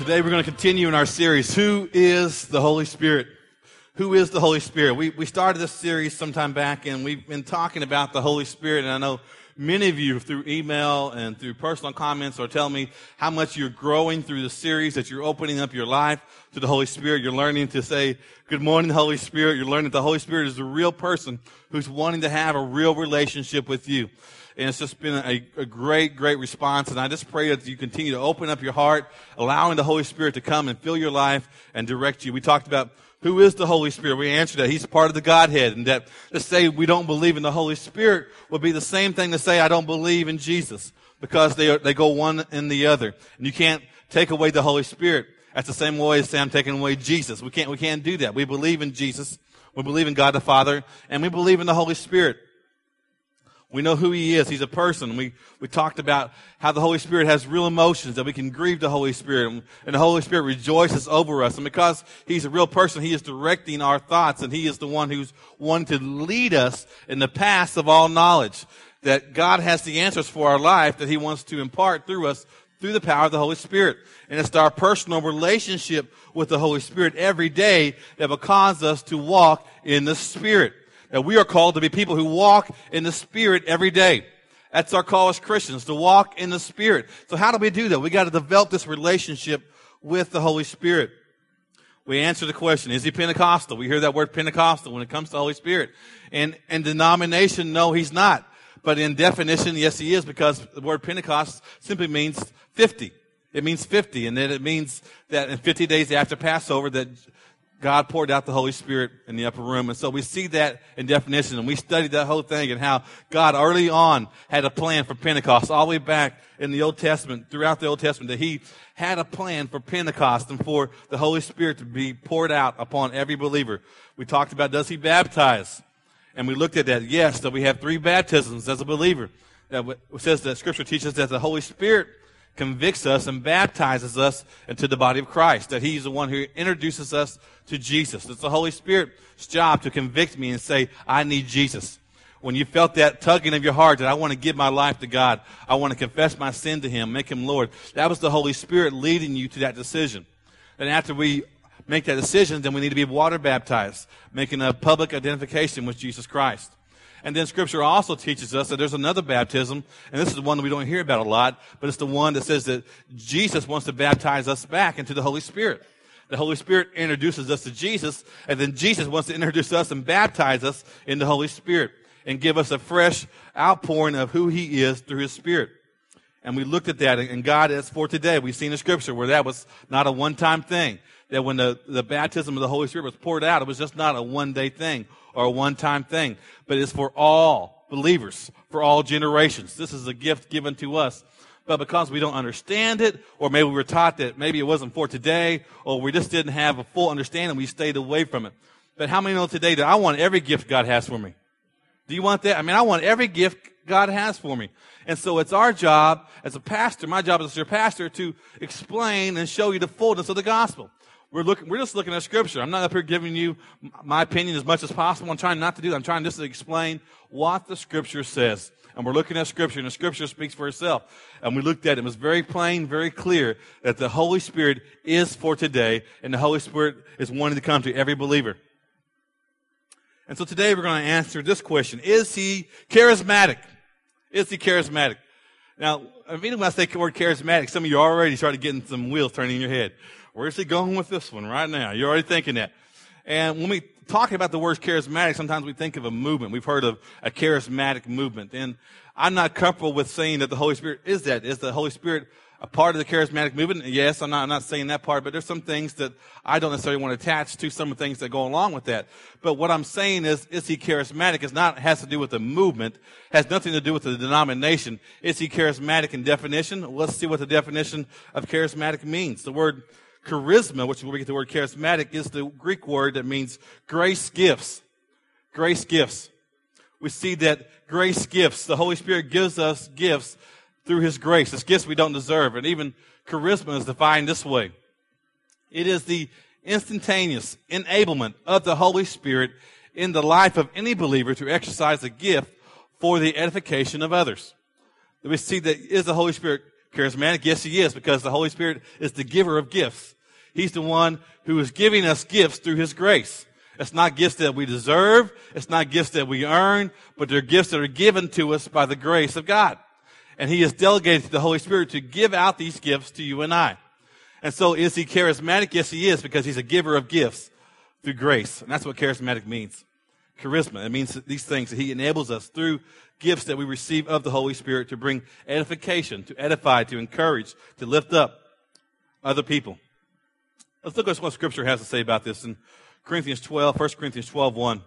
Today we're going to continue in our series, Who is the Holy Spirit? Who is the Holy Spirit? We started this series sometime back, and we've been talking about the Holy Spirit, and I know many of you through email and through personal comments are telling me how much you're growing through the series, that you're opening up your life to the Holy Spirit. You're learning to say, good morning, Holy Spirit. You're learning that the Holy Spirit is a real person who's wanting to have a real relationship with you. And it's just been a great response. And I just pray that you continue to open up your heart, allowing the Holy Spirit to come and fill your life and direct you. We talked about who is the Holy Spirit. We answered that He's part of the Godhead, and that to say we don't believe in the Holy Spirit would be the same thing to say I don't believe in Jesus, because they go one and the other. And you can't take away the Holy Spirit. That's the same way as say I'm taking away Jesus. We can't do that. We believe in Jesus. We believe in God the Father, and we believe in the Holy Spirit. We know who He is. He's a person. We talked about how the Holy Spirit has real emotions, that we can grieve the Holy Spirit, and the Holy Spirit rejoices over us. And because He's a real person, He is directing our thoughts, and He is the one who's wanting to lead us in the paths of all knowledge. That God has the answers for our life that He wants to impart through us through the power of the Holy Spirit. And it's our personal relationship with the Holy Spirit every day that will cause us to walk in the Spirit. That we are called to be people who walk in the Spirit every day. That's our call as Christians, to walk in the Spirit. So how do we do that? We got to develop this relationship with the Holy Spirit. We answer the question, is He Pentecostal? We hear that word Pentecostal when it comes to the Holy Spirit. And denomination, no, He's not. But in definition, yes, He is, because the word Pentecost simply means 50. It means 50, and then it means that in 50 days after Passover that God poured out the Holy Spirit in the upper room. And so we see that in definition, and we studied that whole thing and how God early on had a plan for Pentecost, all the way back in the Old Testament, throughout the Old Testament, that He had a plan for Pentecost and for the Holy Spirit to be poured out upon every believer. We talked about, does He baptize? And we looked at that. Yes, that we have 3 baptisms as a believer. That says that Scripture teaches that the Holy Spirit convicts us and baptizes us into the body of Christ, that He's the one who introduces us to Jesus. It's the Holy Spirit's job to convict me and say, I need Jesus. When you felt that tugging of your heart that I want to give my life to God, I want to confess my sin to Him, make Him Lord, that was the Holy Spirit leading you to that decision. And after we make that decision, then we need to be water baptized, making a public identification with Jesus Christ. And then Scripture also teaches us that there's another baptism, and this is the one that we don't hear about a lot, but it's the one that says that Jesus wants to baptize us back into the Holy Spirit. The Holy Spirit introduces us to Jesus, and then Jesus wants to introduce us and baptize us in the Holy Spirit and give us a fresh outpouring of who He is through His Spirit. And we looked at that, and God, as for today, we've seen in Scripture where that was not a one-time thing, that when the baptism of the Holy Spirit was poured out, it was just not a one-day thing or a one-time thing, but it's for all believers, for all generations. This is a gift given to us. But because we don't understand it, or maybe we were taught that maybe it wasn't for today, or we just didn't have a full understanding, we stayed away from it. But how many know today that I want every gift God has for me? Do you want that? I mean, I want every gift God has for me. And so it's our job as a pastor, my job as your pastor, to explain and show you the fullness of the gospel. We're just looking at Scripture. I'm not up here giving you my opinion as much as possible. I'm trying not to do that. I'm trying just to explain what the Scripture says. And we're looking at Scripture, and the Scripture speaks for itself. And we looked at it. It was very plain, very clear that the Holy Spirit is for today, and the Holy Spirit is wanting to come to every believer. And so today we're going to answer this question. Is He charismatic? Is He charismatic? Now, immediately when I say the word charismatic, some of you already started getting some wheels turning in your head. Where's He going with this one right now? You're already thinking that. And when we talk about the word charismatic, sometimes we think of a movement. We've heard of a charismatic movement. And I'm not comfortable with saying that the Holy Spirit is that. Is the Holy Spirit a part of the charismatic movement? Yes, I'm not saying that part, but there's some things that I don't necessarily want to attach to some of the things that go along with that. But what I'm saying is He charismatic? Has to do with the movement, has nothing to do with the denomination. Is He charismatic in definition? Let's see what the definition of charismatic means. The word charisma, which is where we get the word charismatic, is the Greek word that means grace gifts. Grace gifts. We see that grace gifts, the Holy Spirit gives us gifts through His grace. It's gifts we don't deserve. And even charisma is defined this way. It is the instantaneous enablement of the Holy Spirit in the life of any believer to exercise a gift for the edification of others. We see that is the Holy Spirit charismatic? Yes, he is, because the Holy Spirit is the giver of gifts. He's the one who is giving us gifts through his grace. It's not gifts that we deserve. It's not gifts that we earn, but they're gifts that are given to us by the grace of God. And he has delegated to the Holy Spirit to give out these gifts to you and I. And so is he charismatic? Yes, he is, because he's a giver of gifts through grace. And that's what charismatic means. Charisma. It means these things that he enables us through gifts that we receive of the Holy Spirit to bring edification, to edify, to encourage, to lift up other people. Let's look at what Scripture has to say about this in 1 Corinthians 12:1.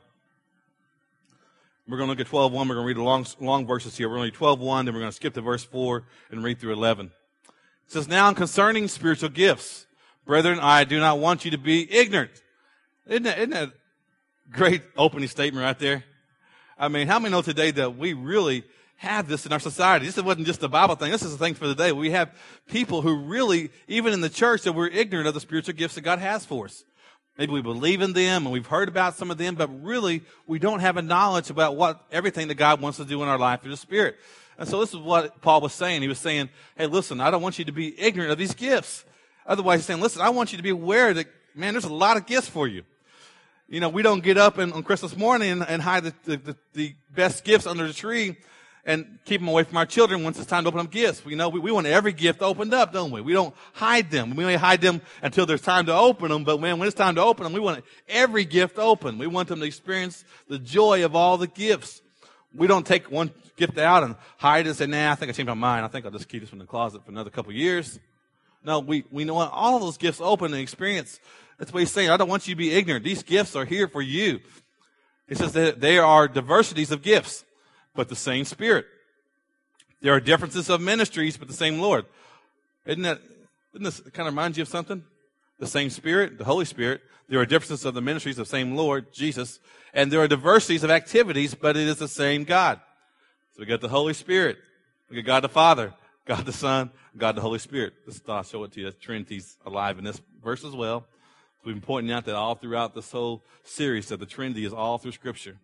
We're going to look at 12:1. We're going to read the long verses here. We're going to read 12:1, then we're going to skip to verse 4 and read through 11. It says, now concerning spiritual gifts, brethren, I do not want you to be ignorant. Isn't that a great opening statement right there? I mean, how many know today that we really have this in our society? This wasn't just a Bible thing. This is a thing for the day. We have people who really, even in the church, that we're ignorant of the spiritual gifts that God has for us. Maybe we believe in them and we've heard about some of them, but really we don't have a knowledge about everything that God wants to do in our life through the Spirit. And so this is what Paul was saying. He was saying, hey, listen, I don't want you to be ignorant of these gifts. Otherwise, he's saying, listen, I want you to be aware that, man, there's a lot of gifts for you. You know, we don't get up on Christmas morning and hide the best gifts under the tree and keep them away from our children once it's time to open up gifts. You know, we want every gift opened up, don't we? We don't hide them. We only hide them until there's time to open them. But man, when it's time to open them, we want every gift open. We want them to experience the joy of all the gifts. We don't take one gift out and hide it and say, nah, I think I changed my mind. I think I'll just keep this one in the closet for another couple of years. No, we want all of those gifts open and experience. That's what he's saying. I don't want you to be ignorant. These gifts are here for you. He says that there are diversities of gifts, but the same Spirit. There are differences of ministries, but the same Lord. Doesn't this kind of remind you of something? The same Spirit, the Holy Spirit. There are differences of the ministries of the same Lord, Jesus. And there are diversities of activities, but it is the same God. So we got the Holy Spirit. We got God the Father, God the Son, God the Holy Spirit. I'll show it to you. The Trinity's alive in this verse as well. We've been pointing out that all throughout this whole series that the Trinity is all through Scripture.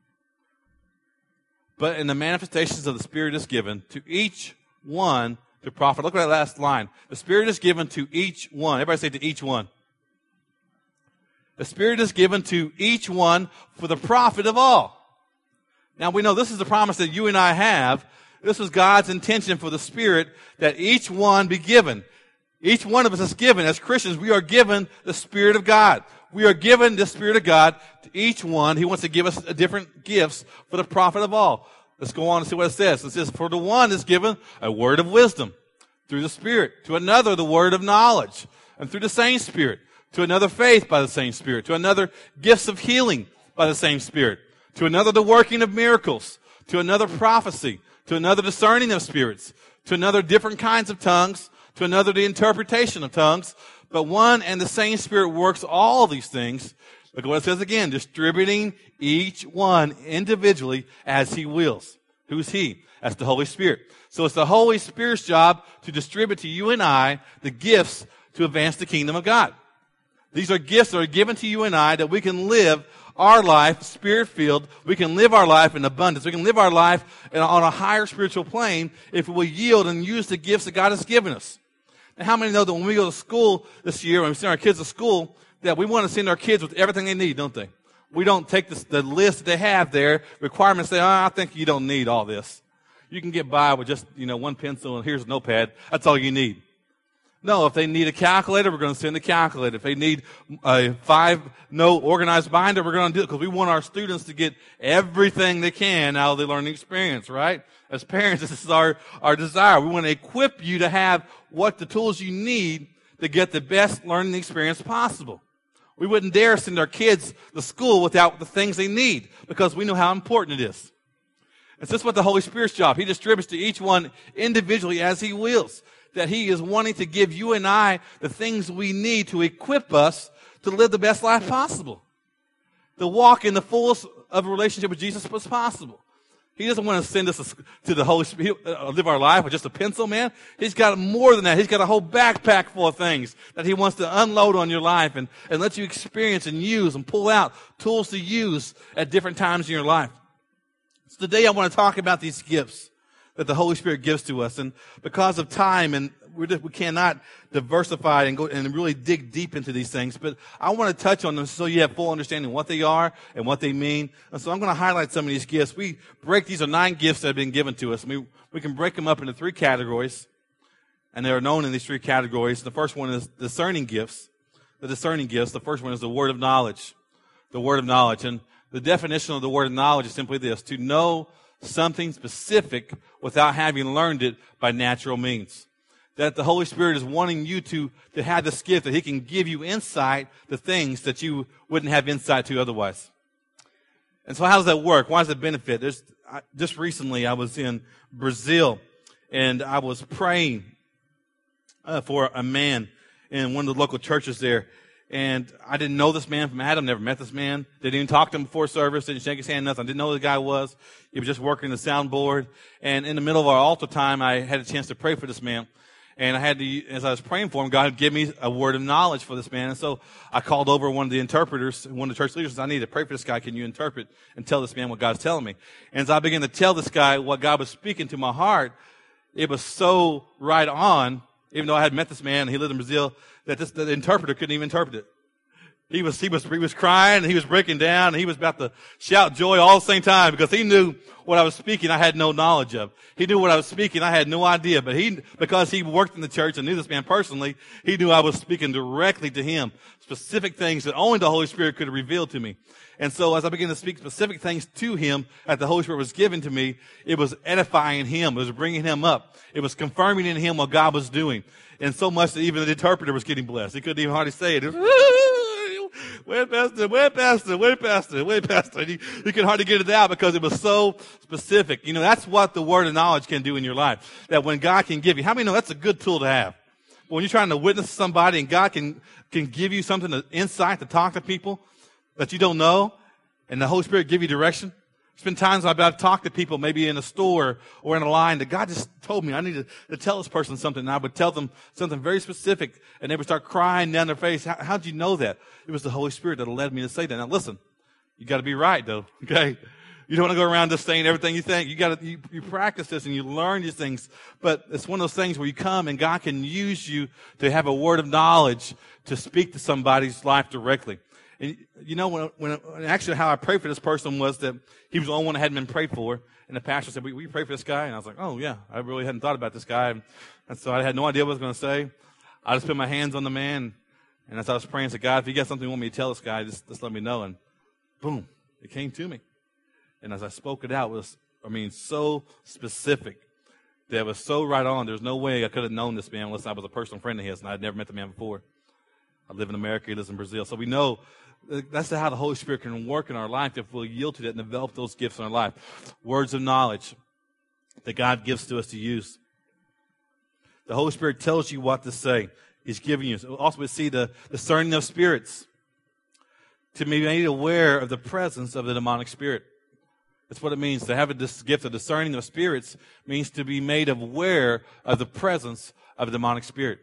But in the manifestations of the Spirit is given to each one to profit. Look at that last line. The Spirit is given to each one. Everybody say to each one. The Spirit is given to each one for the profit of all. Now we know this is the promise that you and I have. This was God's intention for the Spirit, that each one be given. Each one of us is given. As Christians, we are given the Spirit of God. We are given the Spirit of God to each one. He wants to give us different gifts for the profit of all. Let's go on and see what it says. It says, for the one is given a word of wisdom through the Spirit. To another, the word of knowledge, and through the same Spirit. To another, faith by the same Spirit. To another, gifts of healing by the same Spirit. To another, the working of miracles. To another, prophecy. To another, discerning of spirits. To another, different kinds of tongues. To another, the interpretation of tongues. But one and the same Spirit works all these things. Look at what it says again. Distributing each one individually as He wills. Who's He? That's the Holy Spirit. So it's the Holy Spirit's job to distribute to you and I the gifts to advance the kingdom of God. These are gifts that are given to you and I that we can live our life Spirit-filled. We can live our life in abundance. We can live our life on a higher spiritual plane if we will yield and use the gifts that God has given us. Now, how many know that when we go to school this year, when we send our kids to school, that we want to send our kids with everything they need, don't they? We don't take the list that they have there, requirements, say, I think you don't need all this. You can get by with just, one pencil and here's a notepad. That's all you need. No, if they need a calculator, we're going to send a calculator. If they need a 5-note organized binder, we're going to do it because we want our students to get everything they can out of the learning experience, right? As parents, this is our desire. We want to equip you to have what the tools you need to get the best learning experience possible. We wouldn't dare send our kids to school without the things they need because we know how important it is. It's just what the Holy Spirit's job. He distributes to each one individually as He wills. That He is wanting to give you and I the things we need to equip us to live the best life possible. To walk in the fullest of a relationship with Jesus as possible. He doesn't want to send us to the Holy Spirit, live our life with just a pencil, man. He's got more than that. He's got a whole backpack full of things that He wants to unload on your life and let you experience and use and pull out tools to use at different times in your life. So today I want to talk about these gifts that the Holy Spirit gives to us. And because of time and we cannot diversify and go and really dig deep into these things. But I want to touch on them so you have full understanding of what they are and what they mean. And so I'm going to highlight some of these gifts. These are 9 gifts that have been given to us. We can break them up into 3 categories. And they are known in these 3 categories. The first one is discerning gifts. The discerning gifts. The first one is the word of knowledge. The word of knowledge. And the definition of the word of knowledge is simply this: to know something specific without having learned it by natural means. That the Holy Spirit is wanting you to have this gift, that He can give you insight to things that you wouldn't have insight to otherwise. And so how does that work? Why does it benefit? Just recently I was in Brazil, and I was praying for a man in one of the local churches there. And I didn't know this man from Adam, never met this man. Didn't even talk to him before service, didn't shake his hand, nothing. I didn't know who the guy was. He was just working the soundboard. And in the middle of our altar time, I had a chance to pray for this man. And as I was praying for him, God gave me a word of knowledge for this man. And so I called over one of the interpreters, one of the church leaders, and I need to pray for this guy. Can you interpret and tell this man what God's telling me? And as I began to tell this guy what God was speaking to my heart, it was so right on, even though I had met this man and he lived in Brazil, that the interpreter couldn't even interpret it. He was crying, and he was breaking down, and he was about to shout joy all at the same time, because he knew what I was speaking I had no knowledge of. He knew what I was speaking I had no idea, but because he worked in the church and knew this man personally, he knew I was speaking directly to him, specific things that only the Holy Spirit could reveal to me. And so as I began to speak specific things to him that the Holy Spirit was giving to me, it was edifying him. It was bringing him up. It was confirming in him what God was doing. And so much that even the interpreter was getting blessed. He couldn't even hardly say it. It was, way past it. You can hardly get it out because it was so specific. You know, that's what the word of knowledge can do in your life. That when God can give you, how many know that's a good tool to have? When you're trying to witness somebody and God can give you something, insight to talk to people that you don't know, and the Holy Spirit give you direction. There's been times I've talked to people, maybe in a store or in a line, that God just told me I need to tell this person something. And I would tell them something very specific, and they would start crying down their face. How'd you know that? It was the Holy Spirit that led me to say that. Now listen, you got to be right though, okay? You don't want to go around just saying everything you think. You practice this and you learn these things. But it's one of those things where you come and God can use you to have a word of knowledge to speak to somebody's life directly. And you know, when actually how I prayed for this person was that he was the only one that hadn't been prayed for. And the pastor said, will you pray for this guy? And I was like, oh yeah, I really hadn't thought about this guy. And so I had no idea what I was going to say. I just put my hands on the man. And as I was praying, I said, God, if you got something you want me to tell this guy, just let me know. And boom, it came to me. And as I spoke it out, it was, so specific. That was so right on. There's no way I could have known this man unless I was a personal friend of his, and I'd never met the man before. I live in America, he lives in Brazil. So we know that's how the Holy Spirit can work in our life if we'll yield to that and develop those gifts in our life. Words of knowledge that God gives to us to use. The Holy Spirit tells you what to say. He's giving you. Also, we see the discerning of spirits. To be made aware of the presence of the demonic spirit. That's what it means. To have this gift of discerning of spirits means to be made aware of the presence of a demonic spirit.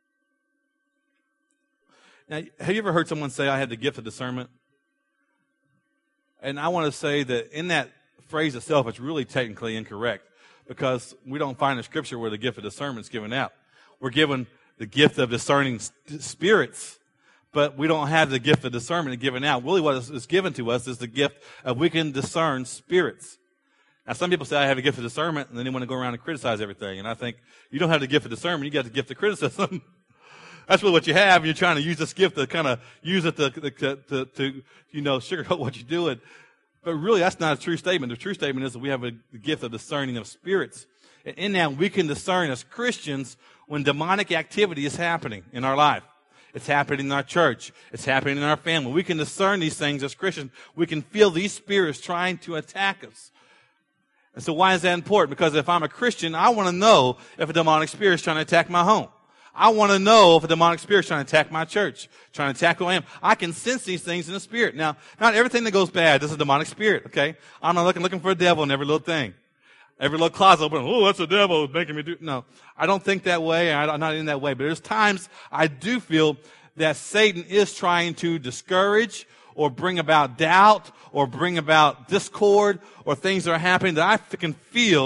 Now, have you ever heard someone say, I had the gift of discernment? And I want to say that in that phrase itself, it's really technically incorrect, because we don't find in Scripture where the gift of discernment is given out. We're given the gift of discerning spirits, but we don't have the gift of discernment given out. Really what is given to us is the gift of we can discern spirits. Now, some people say, I have a gift of discernment, and then they want to go around and criticize everything. And I think you don't have the gift of discernment, you got the gift of criticism. That's really what you have. You're trying to use this gift to kind of use it to sugarcoat what you're doing. But really, that's not a true statement. The true statement is that we have the gift of discerning of spirits. And in that, we can discern as Christians when demonic activity is happening in our life. It's happening in our church. It's happening in our family. We can discern these things as Christians. We can feel these spirits trying to attack us. And so why is that important? Because if I'm a Christian, I want to know if a demonic spirit is trying to attack my home. I want to know if a demonic spirit is trying to attack my church, trying to attack who I am. I can sense these things in the spirit. Now, not everything that goes bad is a demonic spirit, okay? I'm not looking for a devil in every little thing. Every little closet open, oh, that's a devil making me do. No, I don't think that way. I'm not in that way. But there's times I do feel that Satan is trying to discourage or bring about doubt or bring about discord or things that are happening that I can feel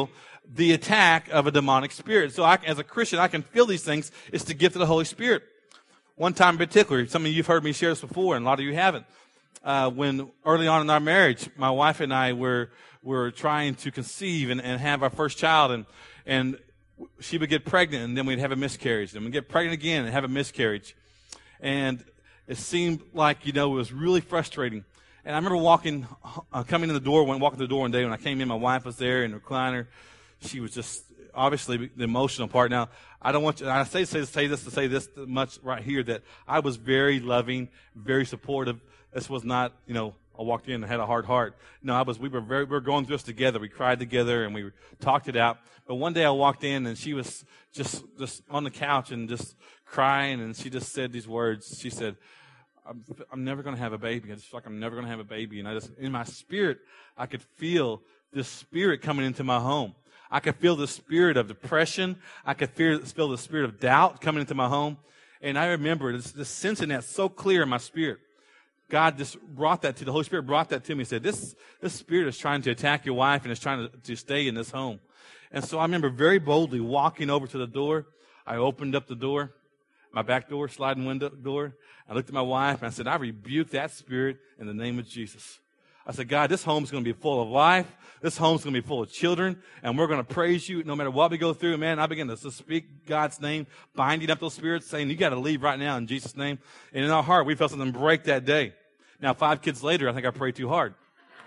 the attack of a demonic spirit. So as a Christian, I can feel these things. It's the gift of the Holy Spirit. One time in particular, some of you have heard me share this before, and a lot of you haven't. When early on in our marriage, my wife and I were trying to conceive and have our first child, and she would get pregnant, and then we'd have a miscarriage. Then we'd get pregnant again and have a miscarriage. And it seemed like, it was really frustrating. And I remember coming in the door, walking through the door one day when I came in, my wife was there in the recliner. She was just, obviously, the emotional part. Now, I don't want you, I say this much right here, that I was very loving, very supportive. This was not, I walked in and had a hard heart. No, we were going through this together. We cried together and we talked it out. But one day I walked in and she was just on the couch and just crying, and she just said these words. She said, I'm never going to have a baby. I just feel like I'm never going to have a baby. And in my spirit, I could feel this spirit coming into my home. I could feel the spirit of depression. I could feel the spirit of doubt coming into my home. And I remember this sensing that so clear in my spirit. God just the Holy Spirit brought that to me and said, this spirit is trying to attack your wife and is trying to stay in this home. And so I remember very boldly walking over to the door. I opened up the door, my back door, sliding window door. I looked at my wife and I said, I rebuke that spirit in the name of Jesus. I said, God, this home's going to be full of life. This home's going to be full of children, and we're going to praise you no matter what we go through. Man, I began to speak God's name, binding up those spirits, saying, you got to leave right now in Jesus' name. And in our heart, we felt something break that day. Now, 5 kids later, I think I prayed too hard.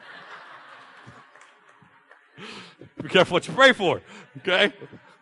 Be careful what you pray for, okay?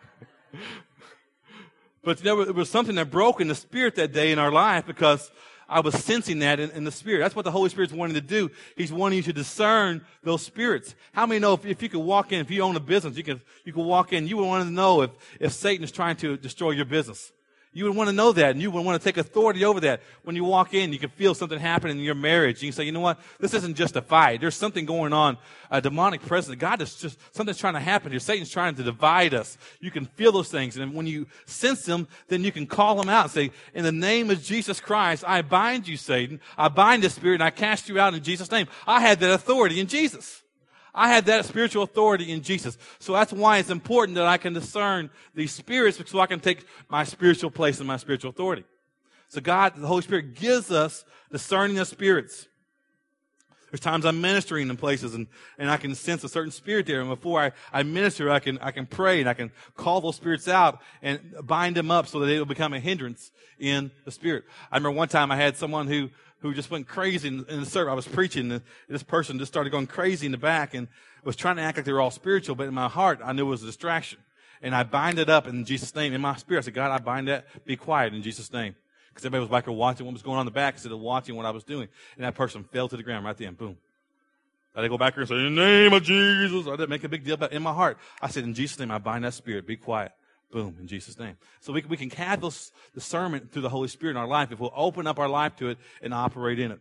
But there was something that broke in the spirit that day in our life, because I was sensing that in the spirit. That's what the Holy Spirit's wanting to do. He's wanting you to discern those spirits. How many know if you could walk in, if you own a business, you could walk in, you would want to know if Satan is trying to destroy your business. You would want to know that, and you would want to take authority over that. When you walk in, you can feel something happening in your marriage. You can say, you know what? This isn't just a fight. There's something going on, a demonic presence. God is just, something's trying to happen here. Satan's trying to divide us. You can feel those things. And when you sense them, then you can call them out and say, in the name of Jesus Christ, I bind you, Satan. I bind this spirit, and I cast you out in Jesus' name. I had that authority in Jesus. I had that spiritual authority in Jesus. So that's why it's important that I can discern these spirits, so I can take my spiritual place and my spiritual authority. So God, the Holy Spirit, gives us discerning of spirits. There's times I'm ministering in places and I can sense a certain spirit there. And before I minister, I can pray and I can call those spirits out and bind them up so that they will become a hindrance in the spirit. I remember one time I had someone who just went crazy in the service. I was preaching, and this person just started going crazy in the back and was trying to act like they were all spiritual, but in my heart, I knew it was a distraction. And I bind it up in Jesus' name. In my spirit, I said, God, I bind that. Be quiet in Jesus' name. Because everybody was back there watching what was going on in the back instead of watching what I was doing. And that person fell to the ground right then. Boom. I didn't go back there and say, in the name of Jesus. I didn't make a big deal about it. In my heart, I said, in Jesus' name, I bind that spirit. Be quiet. Boom, in Jesus' name. So we can have those discernment through the Holy Spirit in our life if we'll open up our life to it and operate in it.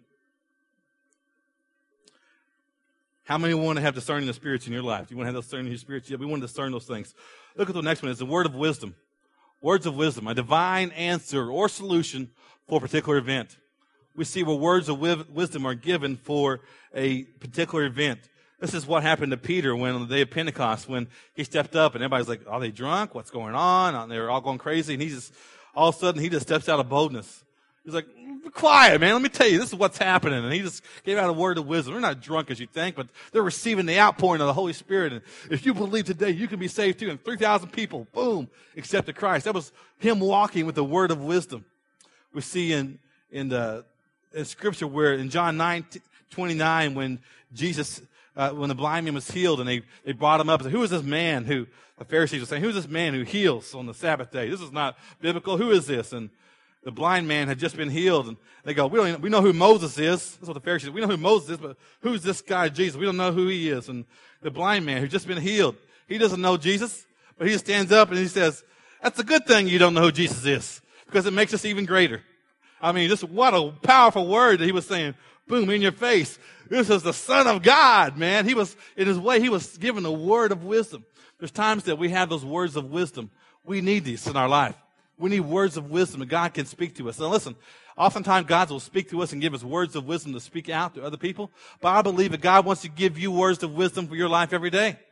How many want to have discerning the spirits in your life? Do you want to have those discerning your spirits? Yeah, we want to discern those things. Look at the next one. It's the word of wisdom. Words of wisdom, a divine answer or solution for a particular event. We see where words of wisdom are given for a particular event. This is what happened to Peter on the day of Pentecost, when he stepped up and everybody's like, are they drunk? What's going on? And they're all going crazy. And all of a sudden, he just steps out of boldness. He's like, be quiet, man. Let me tell you, this is what's happening. And he just gave out a word of wisdom. They're not drunk as you think, but they're receiving the outpouring of the Holy Spirit. And if you believe today, you can be saved too. And 3,000 people, boom, accepted Christ. That was him walking with the word of wisdom. We see in Scripture where in John 9:29, when Jesus, when the blind man was healed and they brought him up and said, who is this man who, the Pharisees were saying, who is this man who heals on the Sabbath day? This is not biblical. Who is this? And the blind man had just been healed, and they go, we know who Moses is. That's what the Pharisees said. We know who Moses is, but who's this guy, Jesus? We don't know who he is. And the blind man who's just been healed, he doesn't know Jesus, but he just stands up and he says, that's a good thing you don't know who Jesus is, because it makes us even greater. I mean, what a powerful word that he was saying. Boom, in your face. This is the Son of God, man. He was, in his way, he was given a word of wisdom. There's times that we have those words of wisdom. We need these in our life. We need words of wisdom that God can speak to us. Now listen, oftentimes God will speak to us and give us words of wisdom to speak out to other people. But I believe that God wants to give you words of wisdom for your life every day.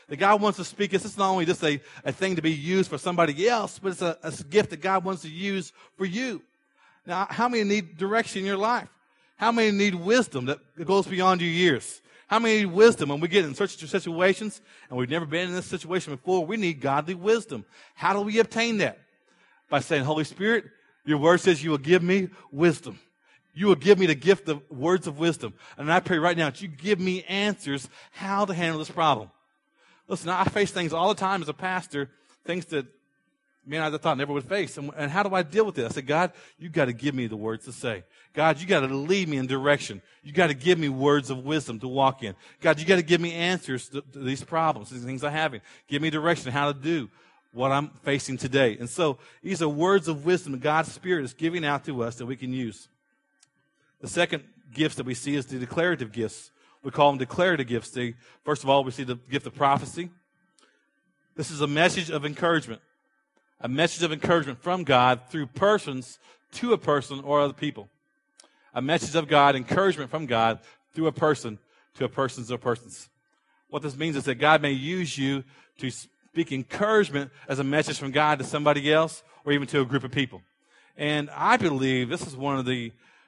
that God wants to speak. It's not only just a thing to be used for somebody else, but it's a gift that God wants to use for you. Now, how many need direction in your life? How many need wisdom that goes beyond your years? How many need wisdom when we get in such situations and we've never been in this situation before? We need godly wisdom. How do we obtain that? By saying, Holy Spirit, your word says you will give me wisdom. You will give me the gift of words of wisdom. And I pray right now that you give me answers how to handle this problem. Listen, I face things all the time as a pastor, things that I thought I never would face. And how do I deal with it? I said, God, you got to give me the words to say. God, you got to lead me in direction. You got to give me words of wisdom to walk in. God, you got to give me answers to these problems, these things I'm having. Give me direction how to do what I'm facing today. And so these are words of wisdom that God's Spirit is giving out to us that we can use. The second gifts that we see is the declarative gifts. We call them declarative gifts. First of all, we see the gift of prophecy. This is a message of encouragement. A message of encouragement from God through persons to a person or other people. A message of God, encouragement from God through a person to a persons or persons. What this means is that God may use you to speak encouragement as a message from God to somebody else or even to a group of people. And I believe this is one of the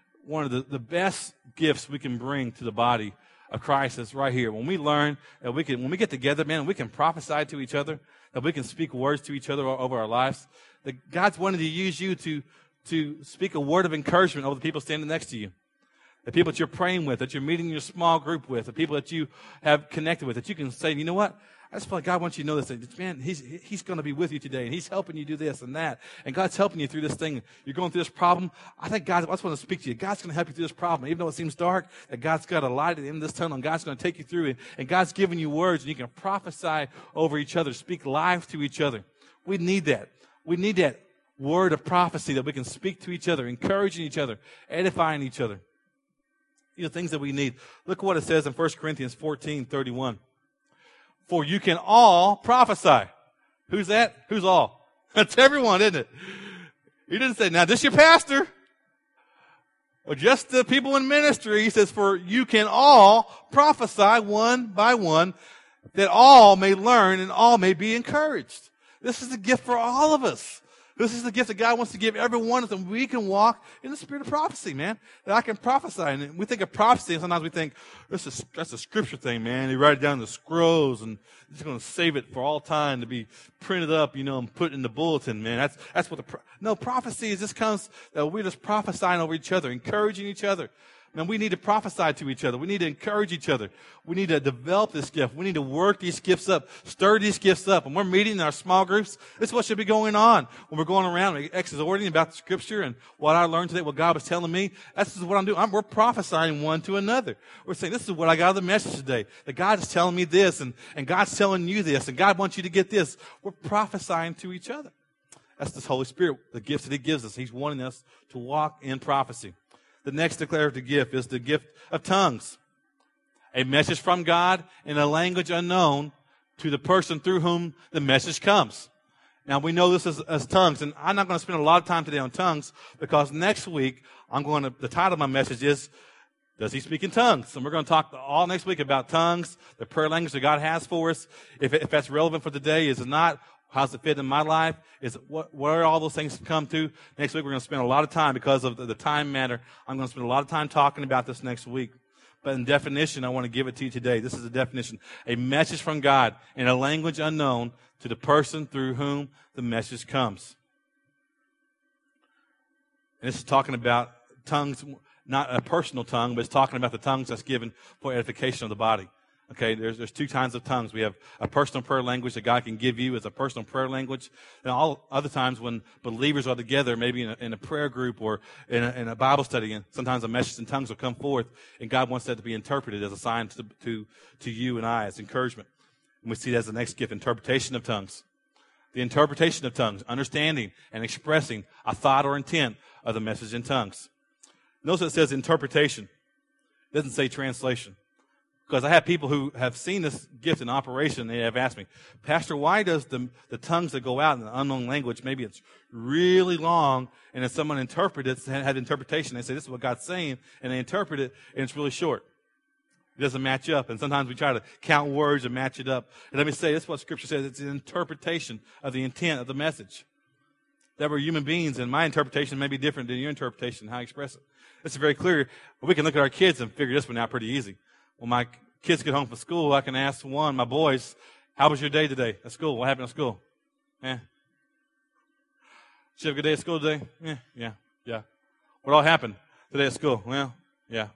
best gifts we can bring to the body of Christ is right here. When we learn that when we get together, man, we can prophesy to each other, that we can speak words to each other over our lives, that God's wanted to use you to speak a word of encouragement over the people standing next to you, the people that you're praying with, that you're meeting in your small group with, the people that you have connected with, that you can say, you know what? I just feel like God wants you to know this. That, man, He's going to be with you today, and He's helping you do this and that, and God's helping you through this thing. You're going through this problem. I think I just want to speak to you. God's going to help you through this problem. Even though it seems dark, that God's got a light at the end of this tunnel, and God's going to take you through it, and God's giving you words, and you can prophesy over each other, speak life to each other. We need that. We need that word of prophecy that we can speak to each other, encouraging each other, edifying each other. These are things that we need. Look what it says in 1 Corinthians 14:31. For you can all prophesy. Who's that? Who's all? That's everyone, isn't it? He didn't say, now this your pastor. Or just the people in ministry. He says, for you can all prophesy one by one, that all may learn and all may be encouraged. This is a gift for all of us. This is the gift that God wants to give every one of them. We can walk in the spirit of prophecy, man. That I can prophesy. And we think of prophecy, and sometimes we think, that's a scripture thing, man. They write it down in the scrolls, and they're just going to save it for all time to be printed up, and put in the bulletin, man. That's what prophecy is. This comes, we're just prophesying over each other, encouraging each other. Man, we need to prophesy to each other. We need to encourage each other. We need to develop this gift. We need to work these gifts up, stir these gifts up. When we're meeting in our small groups, this is what should be going on. When we're going around exhorting about the Scripture and what I learned today, what God was telling me, this is what I'm doing. We're prophesying one to another. We're saying, this is what I got of the message today. That God is telling me this, and God's telling you this, and God wants you to get this. We're prophesying to each other. That's this Holy Spirit, the gifts that He gives us. He's wanting us to walk in prophecy. The next declarative gift is the gift of tongues. A message from God in a language unknown to the person through whom the message comes. Now, we know this as tongues, and I'm not going to spend a lot of time today on tongues because next week, the title of my message is, Does He Speak in Tongues? And we're going to talk all next week about tongues, the prayer language that God has for us. If that's relevant for today, is it not? How's it fit in my life? Where all those things come to? Next week, we're going to spend a lot of time because of the time matter. I'm going to spend a lot of time talking about this next week. But in definition, I want to give it to you today. This is a definition. A message from God in a language unknown to the person through whom the message comes. And this is talking about tongues, not a personal tongue, but it's talking about the tongues that's given for edification of the body. Okay, there's two kinds of tongues. We have a personal prayer language that God can give you as a personal prayer language. And all other times when believers are together, maybe in a prayer group or in a Bible study, and sometimes a message in tongues will come forth, and God wants that to be interpreted as a sign to you and I as encouragement. And we see that as the next gift, interpretation of tongues. The interpretation of tongues, understanding and expressing a thought or intent of the message in tongues. Notice it says interpretation. It doesn't say translation. Because I have people who have seen this gift in operation, and they have asked me, Pastor, why does the tongues that go out in the unknown language, maybe it's really long, and if someone interprets it, had interpretation, they say, this is what God's saying, and they interpret it, and it's really short. It doesn't match up. And sometimes we try to count words and match it up. And let me say, this is what Scripture says. It's an interpretation of the intent of the message. That we're human beings, and my interpretation may be different than your interpretation, how I express it. It's very clear. We can look at our kids and figure this one out pretty easy. When my kids get home from school, I can ask my boys, how was your day today at school? What happened at school? Did you have a good day at school today? Yeah. What all happened today at school? Well, yeah.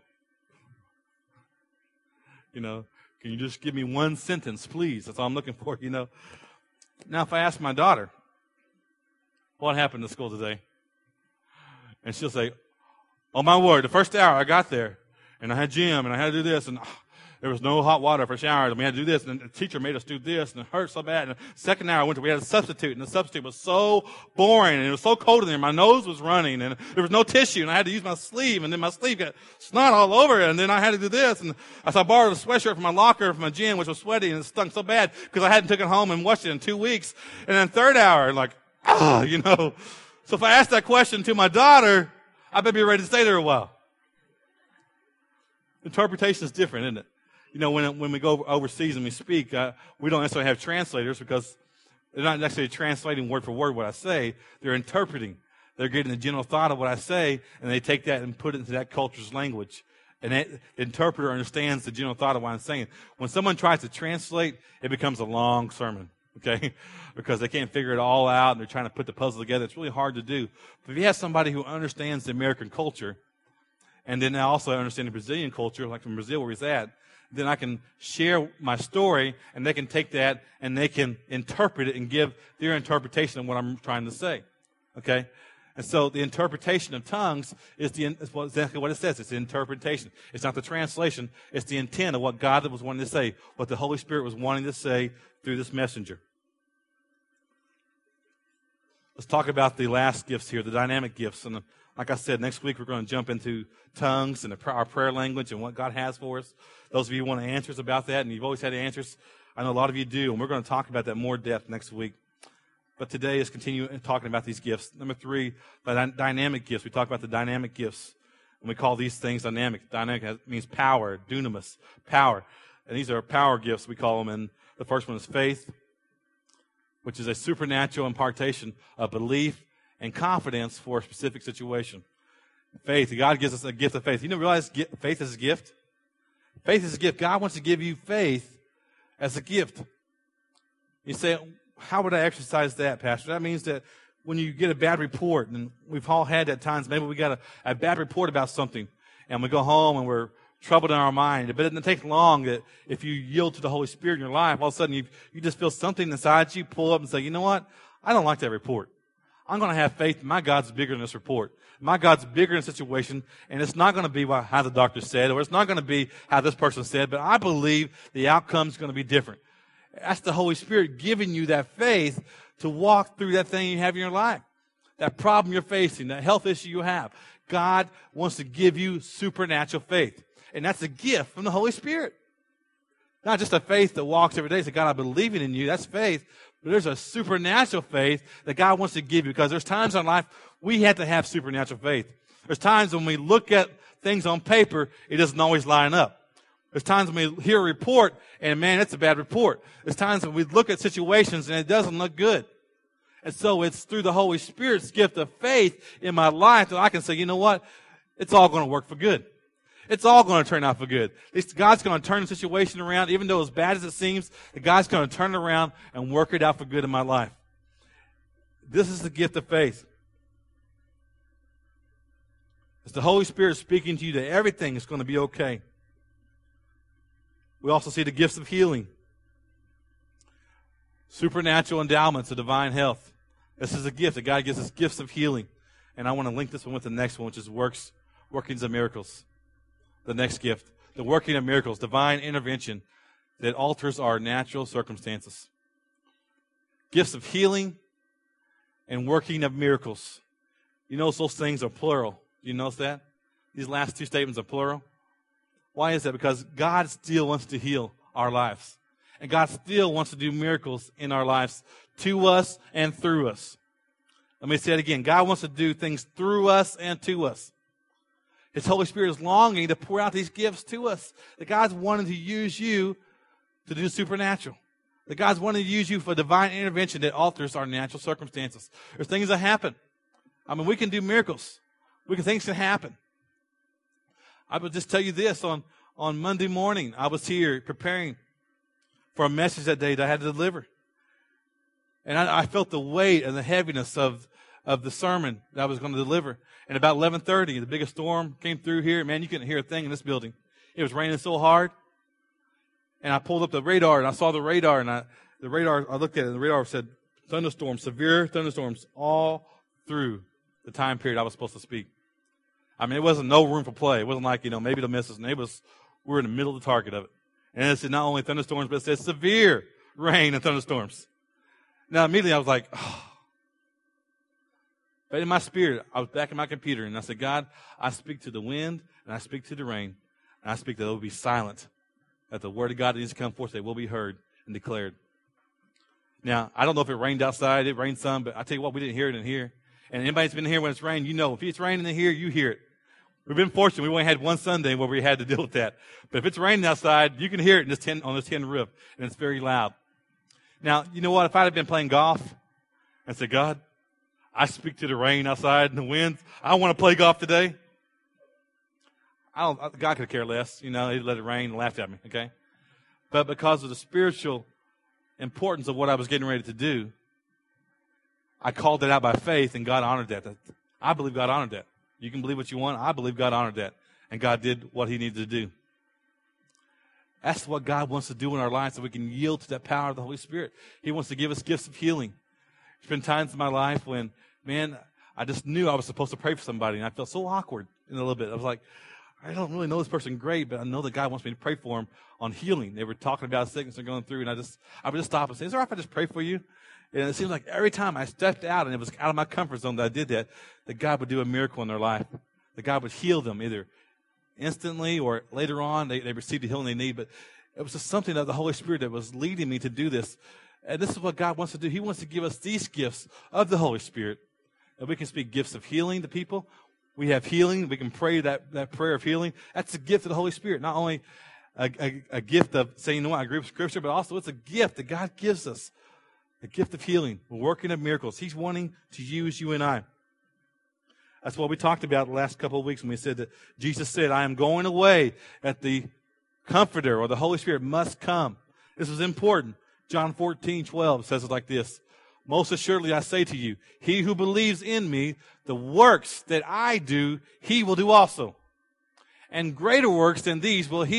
Can you just give me one sentence, please? That's all I'm looking for, Now, if I ask my daughter, what happened at school today? And she'll say, oh, my word, the first hour I got there, and I had gym, and I had to do this, and there was no hot water for showers, and we had to do this, and the teacher made us do this, and it hurt so bad. And the second hour we had a substitute, and the substitute was so boring, and it was so cold in there, my nose was running, and there was no tissue, and I had to use my sleeve, and then my sleeve got snot all over it, and then I had to do this, and I borrowed a sweatshirt from my locker from my gym, which was sweaty, and it stunk so bad, because I hadn't taken it home and washed it in 2 weeks. And then third hour, So if I ask that question to my daughter, I better be ready to stay there a while. Interpretation is different, isn't it? When we go overseas and we speak, we don't necessarily have translators because they're not necessarily translating word for word what I say. They're interpreting. They're getting the general thought of what I say, and they take that and put it into that culture's language. And the interpreter understands the general thought of what I'm saying. When someone tries to translate, it becomes a long sermon, okay? Because they can't figure it all out, and they're trying to put the puzzle together. It's really hard to do. But if you have somebody who understands the American culture, and then I also understand the Brazilian culture, like from Brazil where he's at, then I can share my story, and they can take that, and they can interpret it and give their interpretation of what I'm trying to say. Okay? And so the interpretation of tongues is exactly what it says. It's the interpretation. It's not the translation. It's the intent of what God was wanting to say, what the Holy Spirit was wanting to say through this messenger. Let's talk about the last gifts here, the dynamic gifts. And like I said, next week we're going to jump into tongues and our prayer language and what God has for us. Those of you who want answers about that, and you've always had answers, I know a lot of you do, and we're going to talk about that more depth next week. But today is continue talking about these gifts. Number 3, the dynamic gifts. We talk about the dynamic gifts, and we call these things dynamic. Dynamic means power, dunamis, power. And these are power gifts, we call them. And the first one is faith, which is a supernatural impartation of belief and confidence for a specific situation. Faith. God gives us a gift of faith. You don't realize faith is a gift? Faith is a gift. God wants to give you faith as a gift. You say, how would I exercise that, Pastor? That means that when you get a bad report, and we've all had at times, maybe we got a bad report about something, and we go home and we're troubled in our mind. But it doesn't take long that if you yield to the Holy Spirit in your life, all of a sudden you just feel something inside you pull up and say, you know what? I don't like that report. I'm going to have faith. My God's bigger than this report. My God's bigger than the situation, and it's not going to be how the doctor said, or it's not going to be how this person said, but I believe the outcome's going to be different. That's the Holy Spirit giving you that faith to walk through that thing you have in your life, that problem you're facing, that health issue you have. God wants to give you supernatural faith, and that's a gift from the Holy Spirit. Not just a faith that walks every day and says, God, I believe in you. That's faith. But there's a supernatural faith that God wants to give you, because there's times in life we have to have supernatural faith. There's times when we look at things on paper, it doesn't always line up. There's times when we hear a report and, man, it's a bad report. There's times when we look at situations and it doesn't look good. And so it's through the Holy Spirit's gift of faith in my life that I can say, you know what? It's all going to work for good. It's all going to turn out for good. God's going to turn the situation around, even though as bad as it seems, God's going to turn it around and work it out for good in my life. This is the gift of faith. It's the Holy Spirit speaking to you that everything is going to be okay. We also see the gifts of healing. Supernatural endowments of divine health. This is a gift that God gives us, gifts of healing. And I want to link this one with the next one, which is workings of miracles. The next gift, the working of miracles, divine intervention that alters our natural circumstances. Gifts of healing and working of miracles. You notice those things are plural. Do you notice that? These last two statements are plural. Why is that? Because God still wants to heal our lives. And God still wants to do miracles in our lives to us and through us. Let me say it again. God wants to do things through us and to us. His Holy Spirit is longing to pour out these gifts to us. That God's wanting to use you to do supernatural. That God's wanting to use you for divine intervention that alters our natural circumstances. There's things that happen. I mean, we can do miracles. Things can happen. I will just tell you this. On Monday morning, I was here preparing for a message that day that I had to deliver. And I felt the weight and the heaviness of the sermon that I was going to deliver. And about 11:30, the biggest storm came through here. Man, you couldn't hear a thing in this building. It was raining so hard. And I pulled up the radar, and I saw the radar, and I looked at it, and the radar said thunderstorms, severe thunderstorms all through the time period I was supposed to speak. I mean, it wasn't no room for play. It wasn't like, maybe it'll miss us. And we were in the middle of the target of it. And it said not only thunderstorms, but it said severe rain and thunderstorms. Now, immediately I was like, oh. But in my spirit, I was back in my computer, and I said, God, I speak to the wind, and I speak to the rain, and I speak that it will be silent, that the word of God that needs to come forth, they will be heard and declared. Now, I don't know if it rained outside. It rained some, but I tell you what, we didn't hear it in here. And anybody's been here when it's rained, if it's raining in here, you hear it. We've been fortunate. We only had one Sunday where we had to deal with that. But if it's raining outside, you can hear it on this tin roof, and it's very loud. Now, you know what? If I had been playing golf and said, God, I speak to the rain outside and the winds. I want to play golf today. God could care less. He'd let it rain and laughed at me, okay? But because of the spiritual importance of what I was getting ready to do, I called it out by faith, and God honored that. I believe God honored that. You can believe what you want. I believe God honored that. And God did what he needed to do. That's what God wants to do in our lives, so we can yield to that power of the Holy Spirit. He wants to give us gifts of healing. There's been times in my life when, man, I just knew I was supposed to pray for somebody, and I felt so awkward in a little bit. I was like, I don't really know this person great, but I know that God wants me to pray for him on healing. They were talking about sickness they're going through, and I would just stop and say, is it all right if I just pray for you? And it seems like every time I stepped out, and it was out of my comfort zone that I did that God would do a miracle in their life. That God would heal them either instantly or later on. They received the healing they need. But it was just something of the Holy Spirit that was leading me to do this. And this is what God wants to do. He wants to give us these gifts of the Holy Spirit. That we can speak gifts of healing to people. We have healing. We can pray that prayer of healing. That's a gift of the Holy Spirit. Not only a gift of saying, I agree with Scripture, but also it's a gift that God gives us. The gift of healing, the working of miracles. He's wanting to use you and I. That's what we talked about the last couple of weeks when we said that Jesus said, I am going away, that the Comforter or the Holy Spirit must come. This is important. John 14:12 says it like this. Most assuredly I say to you, he who believes in me, the works that I do, he will do also. And greater works than these will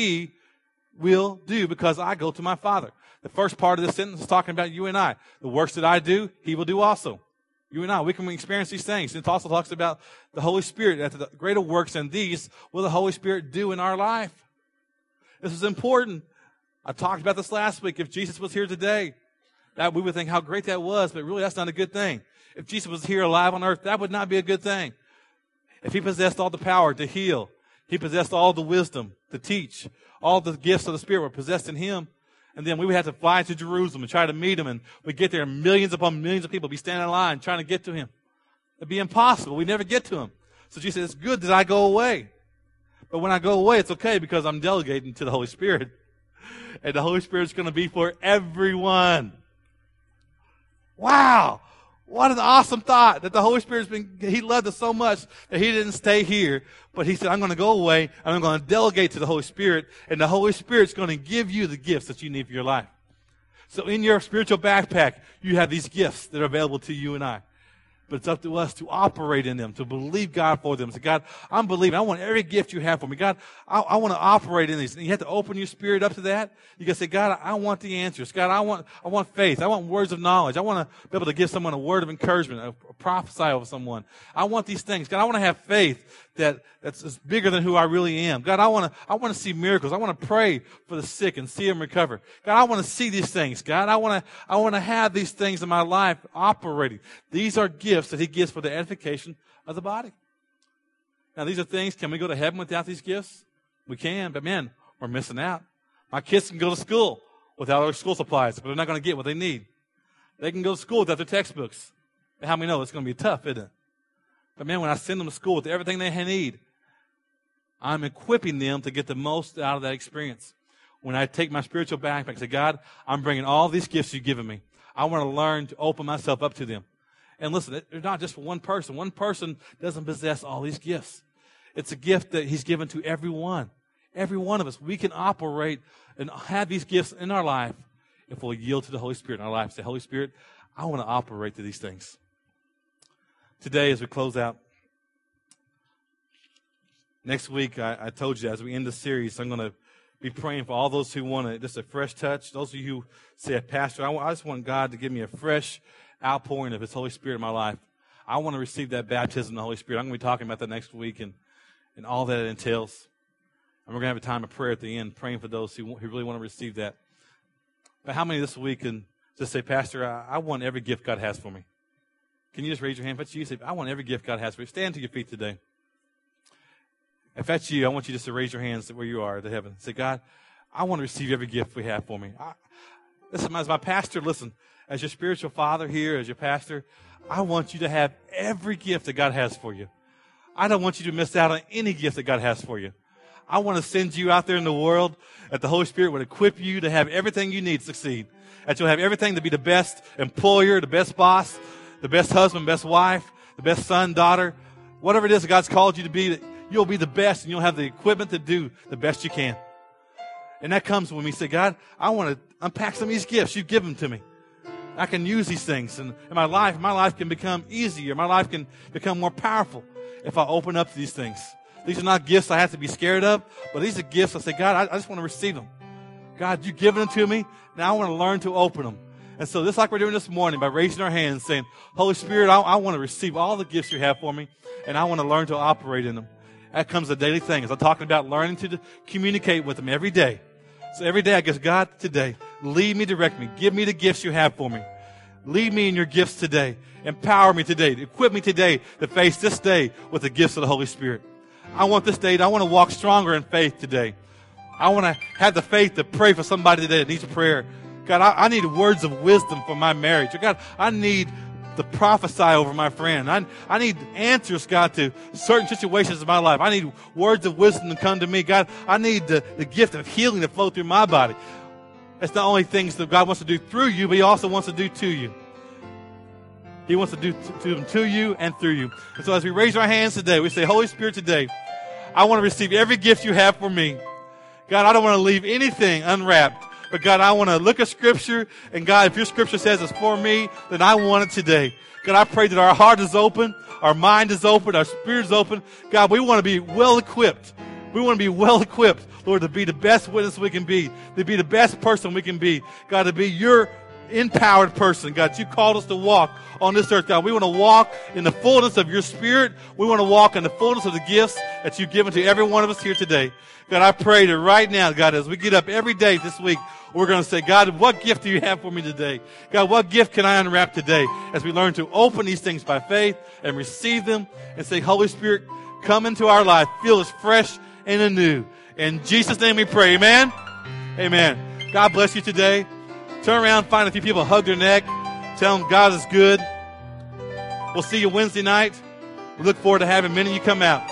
do because I go to my Father. The first part of this sentence is talking about you and I. The works that I do, he will do also. You and I, we can experience these things. It also talks about the Holy Spirit, that the greater works than these will the Holy Spirit do in our life. This is important. I talked about this last week. If Jesus was here today, that we would think how great that was, but really that's not a good thing. If Jesus was here alive on earth, that would not be a good thing. If he possessed all the power to heal, he possessed all the wisdom to teach, all the gifts of the Spirit were possessed in him, and then we would have to fly to Jerusalem and try to meet him, and we'd get there, and millions upon millions of people would be standing in line trying to get to him. It'd be impossible. We'd never get to him. So Jesus said, it's good that I go away. But when I go away, it's okay because I'm delegating to the Holy Spirit. And the Holy Spirit's going to be for everyone. Wow. What an awesome thought that the Holy Spirit's he loved us so much that he didn't stay here, but he said, I'm going to go away and I'm going to delegate to the Holy Spirit, and the Holy Spirit's going to give you the gifts that you need for your life. So in your spiritual backpack, you have these gifts that are available to you and I. But it's up to us to operate in them, to believe God for them. So God, I'm believing. I want every gift you have for me. God, I want to operate in these. And you have to open your spirit up to that. You can say, God, I want the answers. God, I want faith. I want words of knowledge. I want to be able to give someone a word of encouragement, a prophesy over someone. I want these things. God, I want to have faith that's bigger than who I really am. God, I want to see miracles. I want to pray for the sick and see them recover. God, I want to see these things. God, I want to have these things in my life operating. These are gifts that he gives for the edification of the body. Now, these are things, can we go to heaven without these gifts? We can, but man, we're missing out. My kids can go to school without their school supplies, but they're not going to get what they need. They can go to school without their textbooks. But how many know it's going to be tough, isn't it? But man, when I send them to school with everything they need, I'm equipping them to get the most out of that experience. When I take my spiritual backpack and say, God, I'm bringing all these gifts you've given me. I want to learn to open myself up to them. And listen, they're not just for one person. One person doesn't possess all these gifts. It's a gift that he's given to everyone. Every one of us. We can operate and have these gifts in our life if we'll yield to the Holy Spirit in our life. Say, Holy Spirit, I want to operate to these things. Today, as we close out, next week, I told you, as we end the series, I'm going to be praying for all those who want just a fresh touch. Those of you who say, Pastor, I just want God to give me a fresh outpouring of His Holy Spirit in my life. I want to receive that baptism of the Holy Spirit. I'm going to be talking about that next week and all that it entails. And we're going to have a time of prayer at the end, praying for those who really want to receive that. But how many this week can just say, Pastor, I want every gift God has for me? Can you just raise your hand? If that's you, say, I want every gift God has for me. Stand to your feet today. If that's you, I want you just to raise your hands where you are to heaven. Say, God, I want to receive every gift we have for me. Listen, as my pastor, listen, as your spiritual father here, as your pastor, I want you to have every gift that God has for you. I don't want you to miss out on any gift that God has for you. I want to send you out there in the world that the Holy Spirit would equip you to have everything you need to succeed. That you'll have everything to be the best employer, the best boss, the best husband, best wife, the best son, daughter, whatever it is that God's called you to be, you'll be the best and you'll have the equipment to do the best you can. And that comes when we say, God, I want to unpack some of these gifts. You've given to me. I can use these things. And in my life can become easier. My life can become more powerful if I open up to these things. These are not gifts I have to be scared of, but these are gifts I say, God, I just want to receive them. God, you've given them to me. Now I want to learn to open them. And so just like we're doing this morning by raising our hands saying, Holy Spirit, I want to receive all the gifts you have for me, and I want to learn to operate in them. That comes a daily thing. As I'm talking about learning to communicate with Him every day. So every day I guess, God, today, lead me, direct me. Give me the gifts you have for me. Lead me in your gifts today. Empower me today. Equip me today to face this day with the gifts of the Holy Spirit. I want this day, I want to walk stronger in faith today. I want to have the faith to pray for somebody today that needs a prayer. God, I need words of wisdom for my marriage. God, I need to prophesy over my friend. I need answers, God, to certain situations in my life. I need words of wisdom to come to me. God, I need the gift of healing to flow through my body. That's not only things that God wants to do through you, but He also wants to do to you. He wants to do them to you and through you. And so as we raise our hands today, we say, Holy Spirit, today, I want to receive every gift you have for me. God, I don't want to leave anything unwrapped. But God, I want to look at Scripture, and God, if your Scripture says it's for me, then I want it today. God, I pray that our heart is open, our mind is open, our spirit is open. God, we want to be well equipped. We want to be well equipped, Lord, to be the best witness we can be, to be the best person we can be. God, to be your empowered person. God, you called us to walk on this earth. God, we want to walk in the fullness of your Spirit. We want to walk in the fullness of the gifts that you've given to every one of us here today. God, I pray that right now, God, as we get up every day this week, we're going to say, God, what gift do you have for me today? God, what gift can I unwrap today? As we learn to open these things by faith and receive them and say, Holy Spirit, come into our life. Feel us fresh and anew. In Jesus' name we pray. Amen? Amen. God bless you today. Turn around, find a few people, hug their neck. Tell them God is good. We'll see you Wednesday night. We look forward to having many of you come out.